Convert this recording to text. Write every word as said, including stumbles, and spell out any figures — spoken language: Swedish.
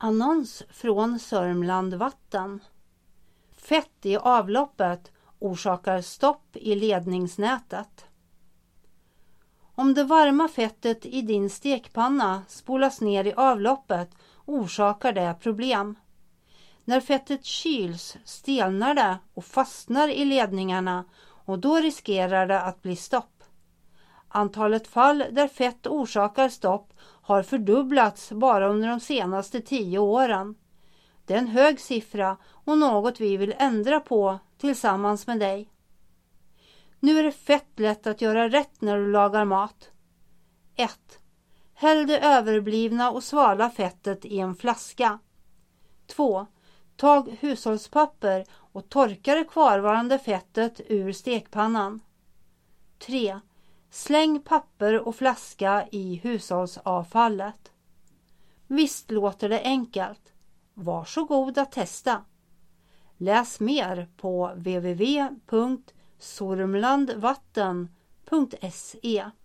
Annons från Sörmland Vatten. Fett i avloppet orsakar stopp i ledningsnätet. Om det varma fettet i din stekpanna spolas ner i avloppet orsakar det problem. När fettet kyls stelnar det och fastnar i ledningarna och då riskerar det att bli stopp. Antalet fall där fett orsakar stopp har fördubblats bara under de senaste tio åren. Det är en hög siffra och något vi vill ändra på tillsammans med dig. Nu är det fett lätt att göra rätt när du lagar mat. ett. Häll det överblivna och svala fettet i en flaska. två. Tag hushållspapper och torka det kvarvarande fettet ur stekpannan. tre. Släng papper och flaska i hushållsavfallet. Visst låter det enkelt. Varsågod att testa. Läs mer på w w w punkt sormlandvatten punkt se.